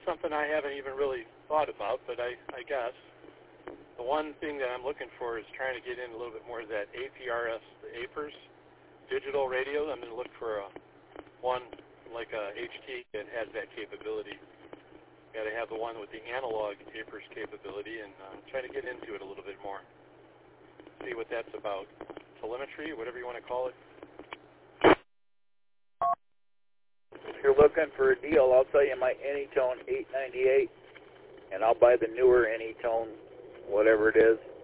something I haven't even really thought about, but I guess the one thing that I'm looking for is trying to get in a little bit more of that APRS, the APRS digital radio. I'm going to look for one like a HT that has that capability. Got to have the one with the analog APRS capability, and try to get into it a little bit more. See what that's about. Telemetry, whatever you want to call it. If you're looking for a deal, I'll tell you my Anytone 898, and I'll buy the newer Anytone, whatever it is.